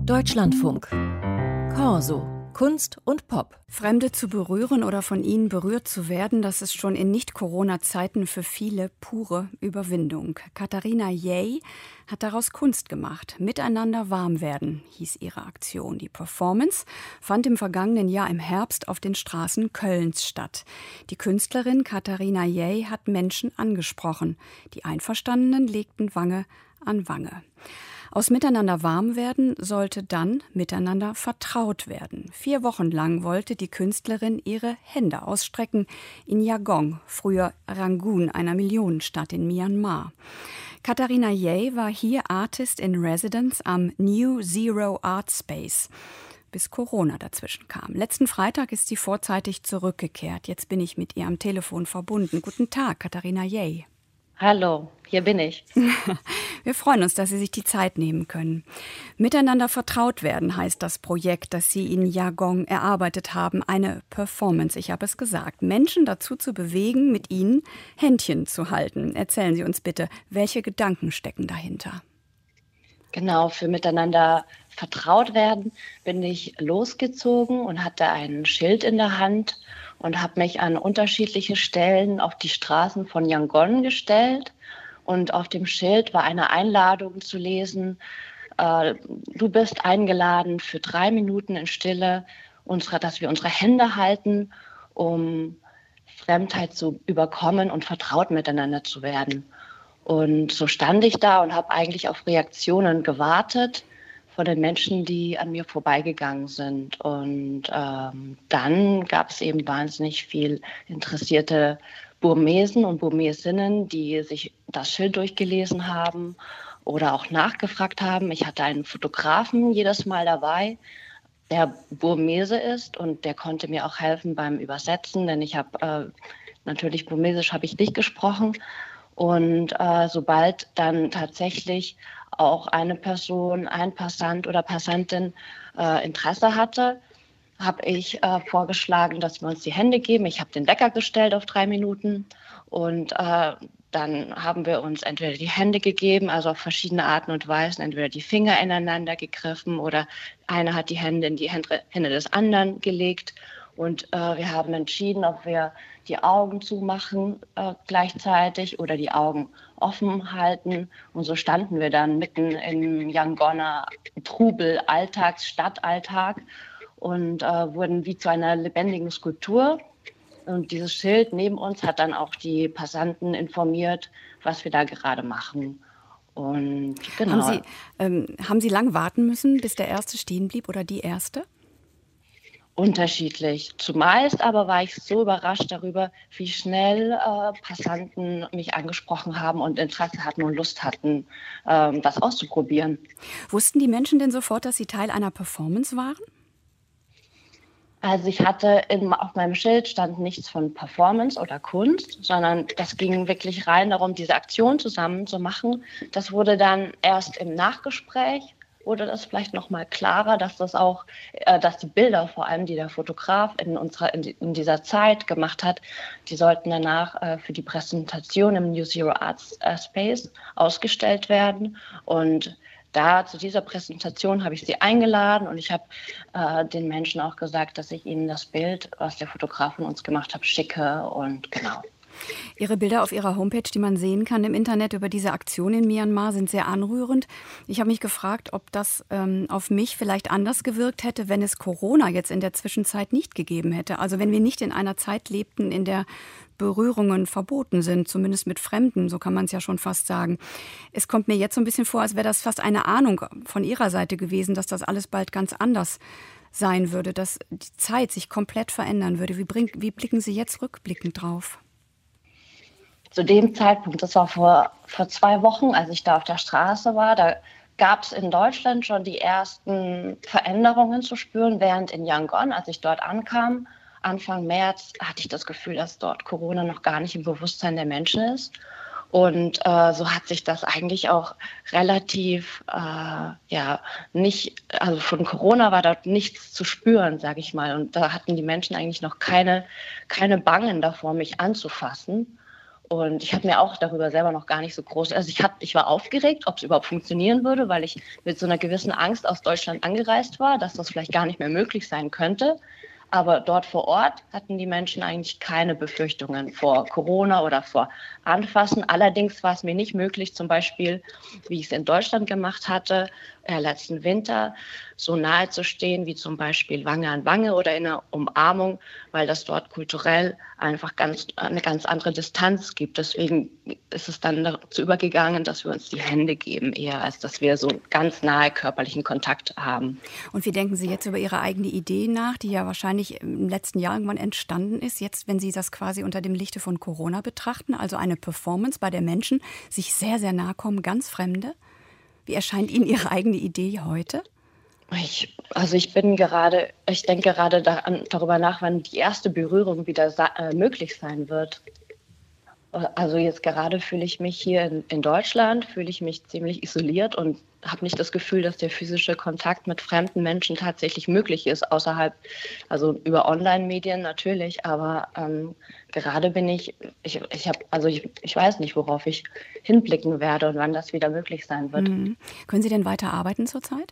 Deutschlandfunk. Corso. Kunst und Pop. Fremde zu berühren oder von ihnen berührt zu werden, das ist schon in Nicht-Corona-Zeiten für viele pure Überwindung. Katharina Jäh hat daraus Kunst gemacht. Miteinander warm werden, hieß ihre Aktion. Die Performance fand im vergangenen Jahr im Herbst auf den Straßen Kölns statt. Die Künstlerin Katharina Jäh hat Menschen angesprochen. Die Einverstandenen legten Wange an Wange. Aus Miteinander warm werden sollte dann miteinander vertraut werden. 4 Wochen lang wollte die Künstlerin ihre Hände ausstrecken in Yangon, früher Rangoon, einer Millionenstadt in Myanmar. Katharina Jäh war hier Artist in Residence am New Zero Art Space, bis Corona dazwischen kam. Letzten Freitag ist sie vorzeitig zurückgekehrt. Jetzt bin ich mit ihr am Telefon verbunden. Guten Tag, Katharina Jäh. Hallo, hier bin ich. Wir freuen uns, dass Sie sich die Zeit nehmen können. Miteinander vertraut werden heißt das Projekt, das Sie in Yangon erarbeitet haben. Eine Performance, ich habe es gesagt. Menschen dazu zu bewegen, mit ihnen Händchen zu halten. Erzählen Sie uns bitte, welche Gedanken stecken dahinter? Genau, für Miteinander vertraut werden bin ich losgezogen und hatte ein Schild in der Hand und habe mich an unterschiedliche Stellen auf die Straßen von Yangon gestellt. Und auf dem Schild war eine Einladung zu lesen: Du bist eingeladen für 3 Minuten in Stille, dass wir unsere Hände halten, um Fremdheit zu überkommen und vertraut miteinander zu werden. Und so stand ich da und habe eigentlich auf Reaktionen gewartet von den Menschen, die an mir vorbeigegangen sind. Und dann gab es eben wahnsinnig viel interessierte Burmesen und Burmesinnen, die sich das Schild durchgelesen haben oder auch nachgefragt haben. Ich hatte einen Fotografen jedes Mal dabei, der Burmese ist, und der konnte mir auch helfen beim Übersetzen, denn ich habe natürlich Burmesisch habe ich nicht gesprochen. Und sobald dann tatsächlich auch eine Person, ein Passant oder Passantin Interesse hatte, habe ich vorgeschlagen, dass wir uns die Hände geben. Ich habe den Wecker gestellt auf 3 Minuten und dann haben wir uns entweder die Hände gegeben, also auf verschiedene Arten und Weisen, entweder die Finger ineinander gegriffen oder einer hat die Hände in die Hände des anderen gelegt. Und wir haben entschieden, ob wir die Augen zumachen gleichzeitig oder die Augen offen halten. Und so standen wir dann mitten im Yangoner Trubel, Stadtalltag und wurden wie zu einer lebendigen Skulptur. Und dieses Schild neben uns hat dann auch die Passanten informiert, was wir da gerade machen. Und genau. Haben Sie lang warten müssen, bis der Erste stehen blieb oder die Erste? Unterschiedlich. Zumeist aber war ich so überrascht darüber, wie schnell Passanten mich angesprochen haben und Interesse hatten und Lust hatten, das auszuprobieren. Wussten die Menschen denn sofort, dass Sie Teil einer Performance waren? Also ich hatte auf meinem Schild stand nichts von Performance oder Kunst, sondern das ging wirklich rein darum, diese Aktion zusammen zu machen. Das wurde dann erst im Nachgespräch, wurde das vielleicht noch mal klarer, dass das auch, dass die Bilder vor allem, die der Fotograf in dieser Zeit gemacht hat, die sollten danach für die Präsentation im New Zero Art Space ausgestellt werden. Und zu dieser Präsentation habe ich sie eingeladen und ich habe den Menschen auch gesagt, dass ich ihnen das Bild, was der Fotograf von uns gemacht hat, schicke und genau. Ihre Bilder auf Ihrer Homepage, die man sehen kann im Internet über diese Aktion in Myanmar, sind sehr anrührend. Ich habe mich gefragt, ob das auf mich vielleicht anders gewirkt hätte, wenn es Corona jetzt in der Zwischenzeit nicht gegeben hätte. Also wenn wir nicht in einer Zeit lebten, in der Berührungen verboten sind, zumindest mit Fremden, so kann man es ja schon fast sagen. Es kommt mir jetzt so ein bisschen vor, als wäre das fast eine Ahnung von Ihrer Seite gewesen, dass das alles bald ganz anders sein würde, dass die Zeit sich komplett verändern würde. Wie blicken Sie jetzt rückblickend drauf? Zu dem Zeitpunkt, das war vor 2 Wochen, als ich da auf der Straße war, da gab es in Deutschland schon die ersten Veränderungen zu spüren, während in Yangon, als ich dort ankam, Anfang März, hatte ich das Gefühl, dass dort Corona noch gar nicht im Bewusstsein der Menschen ist. Und so hat sich das eigentlich auch relativ, also von Corona war dort nichts zu spüren, sage ich mal. Und da hatten die Menschen eigentlich noch keine Bangen davor, mich anzufassen. Und ich habe mir auch darüber selber noch gar nicht so groß, also ich war aufgeregt, ob es überhaupt funktionieren würde, weil ich mit so einer gewissen Angst aus Deutschland angereist war, dass das vielleicht gar nicht mehr möglich sein könnte. Aber dort vor Ort hatten die Menschen eigentlich keine Befürchtungen vor Corona oder vor Anfassen. Allerdings war es mir nicht möglich, zum Beispiel, wie ich es in Deutschland gemacht hatte, letzten Winter, so nahe zu stehen, wie zum Beispiel Wange an Wange oder in einer Umarmung, weil das dort kulturell einfach eine ganz andere Distanz gibt. Deswegen ist es dann dazu übergegangen, dass wir uns die Hände geben, eher als dass wir so ganz nahe körperlichen Kontakt haben. Und wie denken Sie jetzt über Ihre eigene Idee nach, die ja wahrscheinlich im letzten Jahr irgendwann entstanden ist, jetzt, wenn Sie das quasi unter dem Lichte von Corona betrachten, also eine Performance, bei der Menschen sich sehr, sehr nahe kommen, ganz Fremde? Wie erscheint Ihnen Ihre eigene Idee heute? Ich denke gerade darüber nach, wann die erste Berührung wieder möglich sein wird. Also jetzt gerade fühle ich mich hier in Deutschland, fühle ich mich ziemlich isoliert und habe nicht das Gefühl, dass der physische Kontakt mit fremden Menschen tatsächlich möglich ist, also über Online-Medien natürlich, aber gerade bin ich weiß nicht, worauf ich hinblicken werde und wann das wieder möglich sein wird. Können Sie denn weiter arbeiten zurzeit?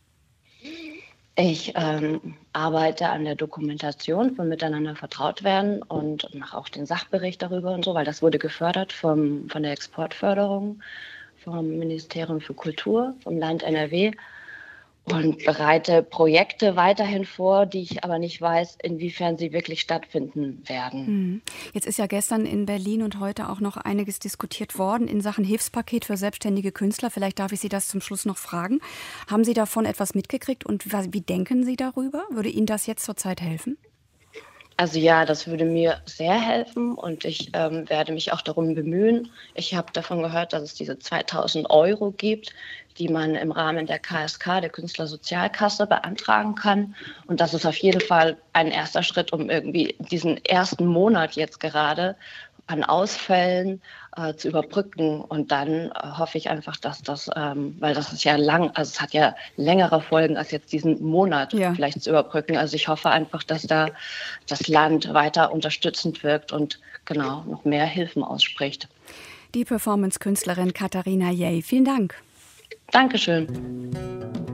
Ich arbeite an der Dokumentation von Miteinander vertraut werden und mache auch den Sachbericht darüber und so, weil das wurde gefördert von der Exportförderung, vom Ministerium für Kultur, vom Land NRW und bereite Projekte weiterhin vor, die ich aber nicht weiß, inwiefern sie wirklich stattfinden werden. Jetzt ist ja gestern in Berlin und heute auch noch einiges diskutiert worden in Sachen Hilfspaket für selbstständige Künstler. Vielleicht darf ich Sie das zum Schluss noch fragen. Haben Sie davon etwas mitgekriegt und wie denken Sie darüber? Würde Ihnen das jetzt zurzeit helfen? Also ja, das würde mir sehr helfen und ich werde mich auch darum bemühen. Ich habe davon gehört, dass es diese 2.000 € gibt, die man im Rahmen der KSK, der Künstlersozialkasse, beantragen kann. Und das ist auf jeden Fall ein erster Schritt, um irgendwie diesen ersten Monat jetzt gerade an Ausfällen zu überbrücken. Und dann hoffe ich einfach, dass das, weil das ist ja es hat ja längere Folgen als jetzt diesen Monat vielleicht zu überbrücken. Also ich hoffe einfach, dass da das Land weiter unterstützend wirkt und genau noch mehr Hilfen ausspricht. Die Performance-Künstlerin Katharina Yey, vielen Dank. Dankeschön.